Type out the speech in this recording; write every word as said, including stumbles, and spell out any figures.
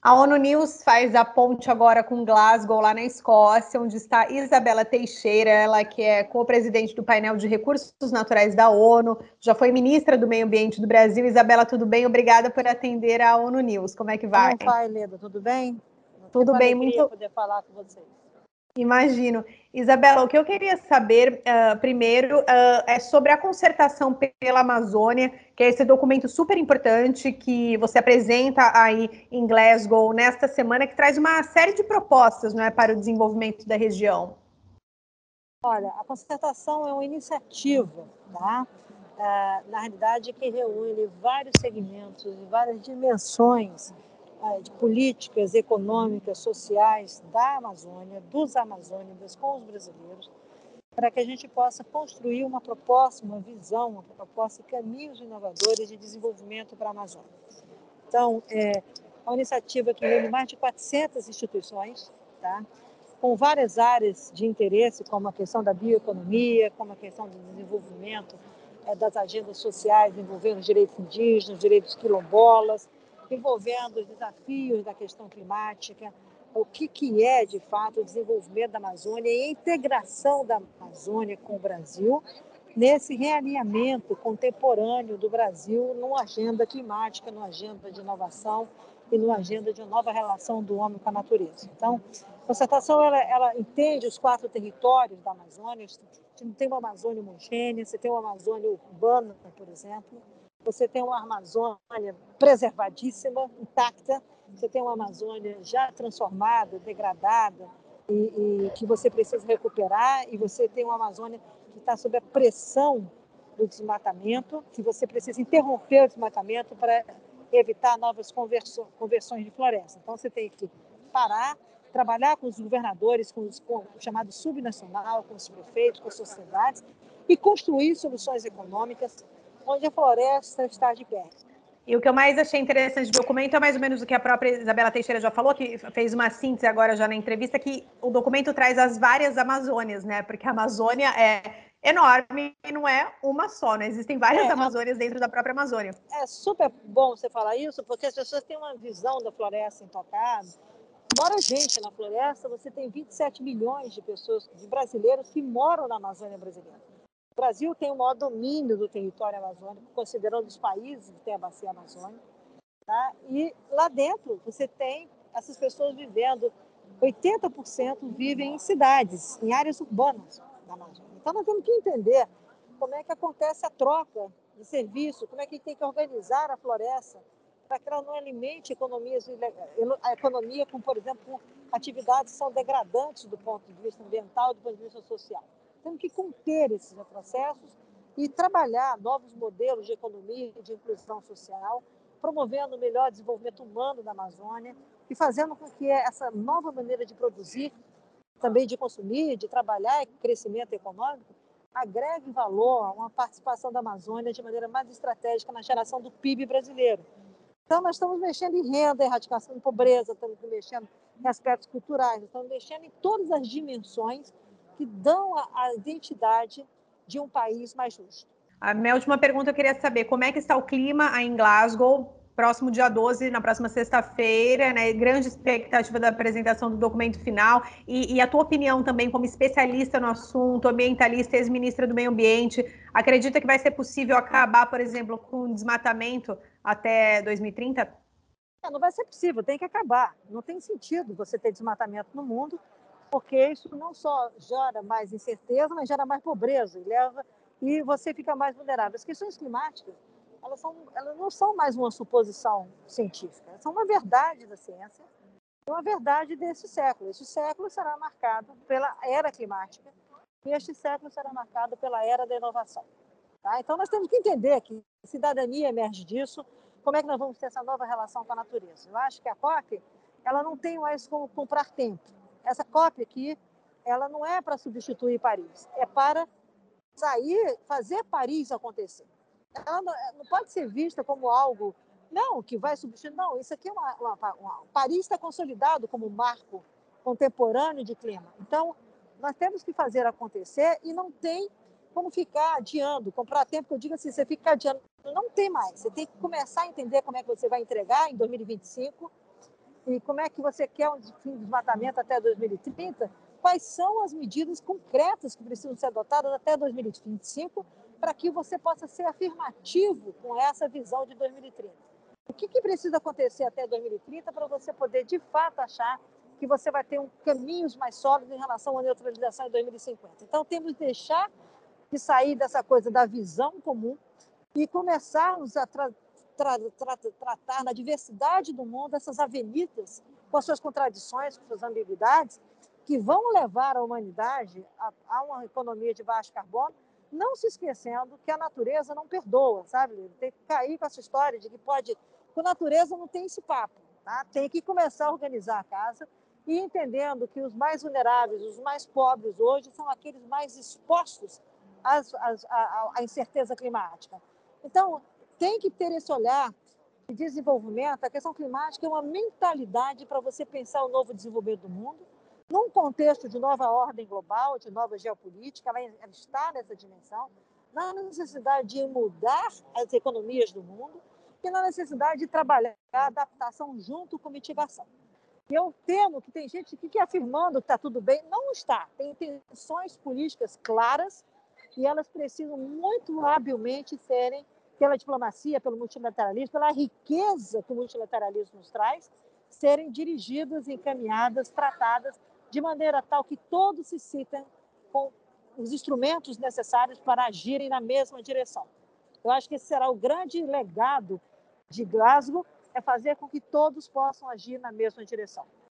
A ONU News faz a ponte agora com Glasgow, lá na Escócia, onde está Isabela Teixeira, ela que é co-presidente do painel de recursos naturais da ONU, já foi ministra do Meio Ambiente do Brasil. Isabela, tudo bem? Obrigada por atender a ONU News. Como é que vai? Como vai, Leda? Tudo bem? Tudo bem, muito. Poder falar com vocês. Imagino. Isabela, o que eu queria saber uh, primeiro uh, é sobre a concertação pela Amazônia, que é esse documento super importante que você apresenta aí em Glasgow nesta semana, que traz uma série de propostas, não é, para o desenvolvimento da região. Olha, a concertação é uma iniciativa, tá? Uh, na realidade, que reúne vários segmentos e várias dimensões de políticas econômicas, sociais da Amazônia, dos amazônicos com os brasileiros, para que a gente possa construir uma proposta, uma visão, uma proposta de caminhos inovadores de desenvolvimento para a Amazônia. Então, é uma iniciativa que reúne mais de quatrocentas instituições, tá? Com várias áreas de interesse, como a questão da bioeconomia, como a questão do desenvolvimento é, das agendas sociais envolvendo os direitos indígenas, direitos quilombolas, envolvendo os desafios da questão climática, o que, que é, de fato, o desenvolvimento da Amazônia e a integração da Amazônia com o Brasil nesse realinhamento contemporâneo do Brasil numa agenda climática, numa agenda de inovação e numa agenda de uma nova relação do homem com a natureza. Então, a concertação ela, ela entende os quatro territórios da Amazônia. Você não tem uma Amazônia homogênea, você tem uma Amazônia urbana, por exemplo, você tem uma Amazônia preservadíssima, intacta, você tem uma Amazônia já transformada, degradada, e, e que você precisa recuperar, e você tem uma Amazônia que está sob a pressão do desmatamento, que você precisa interromper o desmatamento para evitar novas conversões de floresta. Então, você tem que parar, trabalhar com os governadores, com, os, com o chamado subnacional, com os prefeitos, com as sociedades, e construir soluções econômicas onde a floresta está de pé. E o que eu mais achei interessante do documento é mais ou menos o que a própria Isabela Teixeira já falou, que fez uma síntese agora já na entrevista, que o documento traz as várias Amazônias, né? Porque a Amazônia é enorme e não é uma só, né? Existem várias é, Amazônias dentro da própria Amazônia. É super bom você falar isso, porque as pessoas têm uma visão da floresta intocada. Mora gente na floresta, você tem vinte e sete milhões de pessoas, de brasileiros que moram na Amazônia brasileira. O Brasil tem o maior domínio do território amazônico, considerando os países que têm a bacia amazônica. Tá? E lá dentro você tem essas pessoas vivendo, oitenta por cento vivem em cidades, em áreas urbanas da Amazônia. Então nós temos que entender como é que acontece a troca de serviço, como é que tem que organizar a floresta para que ela não alimente economias, a economia com, por exemplo, atividades que são degradantes do ponto de vista ambiental e do ponto de vista social. Temos que conter esses retrocessos e trabalhar novos modelos de economia e de inclusão social, promovendo o melhor desenvolvimento humano da Amazônia e fazendo com que essa nova maneira de produzir, também de consumir, de trabalhar e crescimento econômico, agregue valor a uma participação da Amazônia de maneira mais estratégica na geração do P I B brasileiro. Então, nós estamos mexendo em renda, erradicação de pobreza, estamos mexendo em aspectos culturais, estamos mexendo em todas as dimensões que dão a, a identidade de um país mais justo. A minha última pergunta eu queria saber como é que está o clima aí em Glasgow, próximo dia doze, na próxima sexta-feira, né? Grande expectativa da apresentação do documento final e, e a tua opinião também como especialista no assunto, ambientalista, ex-ministra do Meio Ambiente, acredita que vai ser possível acabar, por exemplo, com o desmatamento até dois mil e trinta? É, não vai ser possível, tem que acabar. Não tem sentido você ter desmatamento no mundo, porque isso não só gera mais incerteza, mas gera mais pobreza e leva e você fica mais vulnerável. As questões climáticas, elas, são, elas não são mais uma suposição científica, elas são uma verdade da ciência, uma verdade desse século. Este século será marcado pela era climática e este século será marcado pela era da inovação. Tá? Então, nós temos que entender que a cidadania emerge disso, como é que nós vamos ter essa nova relação com a natureza. Eu acho que a COP ela não tem mais como comprar tempo. Essa COP aqui, ela não é para substituir Paris, é para sair, fazer Paris acontecer. Ela não, não pode ser vista como algo, não, que vai substituir. Não, isso aqui é uma... uma, uma Paris está consolidado como marco contemporâneo de clima. Então, nós temos que fazer acontecer e não tem como ficar adiando, comprar tempo, que eu digo assim, você fica adiando, não tem mais. Você tem que começar a entender como é que você vai entregar em dois mil e vinte e cinco e como é que você quer um fim do desmatamento até dois mil e trinta, quais são as medidas concretas que precisam ser adotadas até dois mil e vinte e cinco para que você possa ser afirmativo com essa visão de dois mil e trinta. O que, que precisa acontecer até dois mil e trinta para você poder, de fato, achar que você vai ter um caminhos mais sólidos em relação à neutralização em dois mil e cinquenta. Então, temos que deixar de sair dessa coisa da visão comum e começarmos a tra tra tra tratar na diversidade do mundo essas avenidas com as suas contradições, com suas ambiguidades, que vão levar a humanidade a, a uma economia de baixo carbono, não se esquecendo que a natureza não perdoa, sabe? Tem que cair com essa história de que pode... Com a natureza não tem esse papo, tá? Tem que começar a organizar a casa e entendendo que os mais vulneráveis, os mais pobres hoje, são aqueles mais expostos às, às, à, à incerteza climática. Então, tem que ter esse olhar de desenvolvimento. A questão climática é uma mentalidade para você pensar o novo desenvolvimento do mundo, num contexto de nova ordem global, de nova geopolítica, ela está nessa dimensão, na necessidade de mudar as economias do mundo e na necessidade de trabalhar a adaptação junto com mitigação. Eu temo que tem gente que, que afirmando que está tudo bem, não está. Tem intenções políticas claras e elas precisam muito habilmente serem, pela diplomacia, pelo multilateralismo, pela riqueza que o multilateralismo nos traz, serem dirigidas, encaminhadas, tratadas de maneira tal que todos se sintam com os instrumentos necessários para agirem na mesma direção. Eu acho que esse será o grande legado de Glasgow, é fazer com que todos possam agir na mesma direção.